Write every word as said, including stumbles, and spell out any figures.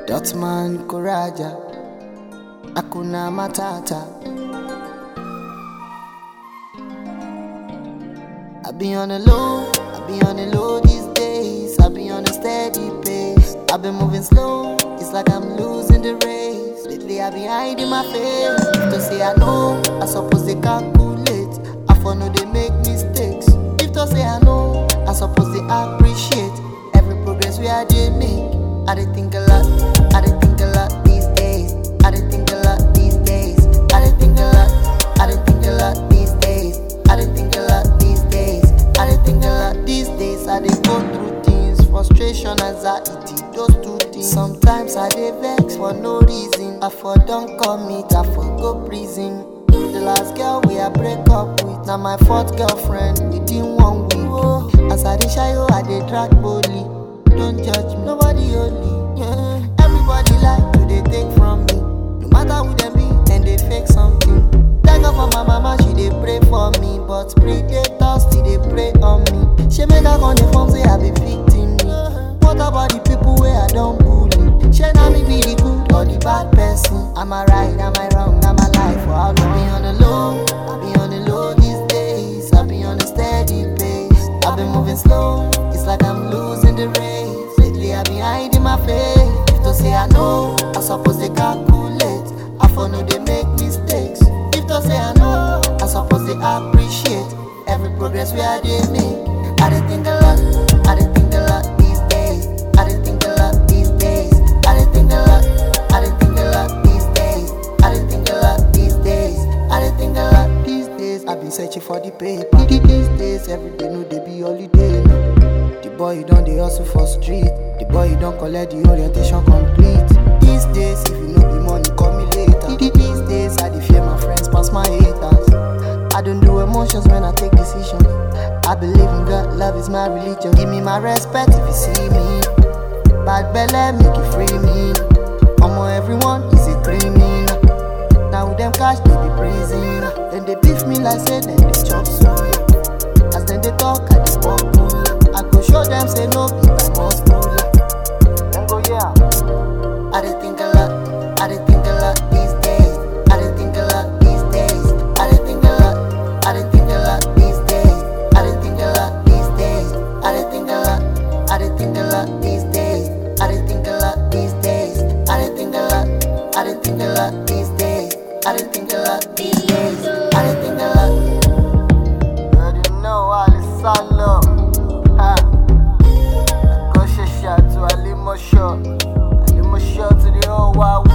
Dotman Kuraja, Akuna Matata. I be on the low, I be on the low these days. I be on a steady pace. I been moving slow, it's like I'm losing the race. Lately I be hiding my face. If to say I know, I suppose they calculate. I for know they make mistakes. If to say I know, I suppose they appreciate every progress we are they make. I dey think a lot, I dey think a lot these days. I dey think a lot these days. I dey think a lot, I dey think a lot these days. I dey think a lot these days. I dey think a lot these days. I dey go through things, frustration, anxiety, those two things. Sometimes I dey vex for no reason. I for don't commit, I for go prison. The last girl we I break up with, now my fourth girlfriend within one week. Oh, as I dey shy, oh, I dey drag boldly. Don't judge me, nobody only. Yeah. Everybody like to they take from me. No matter who they be, then they fake something. Thank God for my mama, she they pray for me. But predators still they pray on me. She make her on the phone say I be victim me. What about the people where I don't bully? She now me be the good or the bad person. Am I right, am I wrong, am I life? For how long? I be on the low, I be on the low these days. I be on a steady pace. I been moving slow, it's like I'm losing the race. Lately I be hiding my face. If to say I know, I suppose they calculate. I for know they make mistakes. If to say I know, I suppose they appreciate every progress we are they make. I dey think a lot, I dey think a lot these days. I dey think a lot these days. I dey think a lot, I dey think a lot these days. I dey think a lot these days. I dey think a lot these days. I been searching for the paper. These days every day no they be holiday. No. The boy you don't dey hustle for street. The boy you don't collect the orientation complete. These days if you know the money call me later. These days I dey fear my friends pass my haters. I don't do emotions when I take decisions. I believe in God, love is my religion. Give me my respect if you see me. Bad belly make you free me. Omo everyone is a criminal. Now with them cash they be praising. Then they beef me like say then they chop soul. As then they talk I dey walk cool. I go show them say no be by must know. Then go yeah. I dey think a lot, I dey think a lot these days. I dey think a lot these days. I dey think a lot, I dey think a lot these days. I dey think a lot these days. I dey think a lot, I dey think a lot these days. I dey think a lot these days. I dey think a lot, I dey think a lot these days. I dey think a lot these days. I dey think a lot. You already know Alisalo. Ha. Go share to Alimosho. Alimosho to the whole world.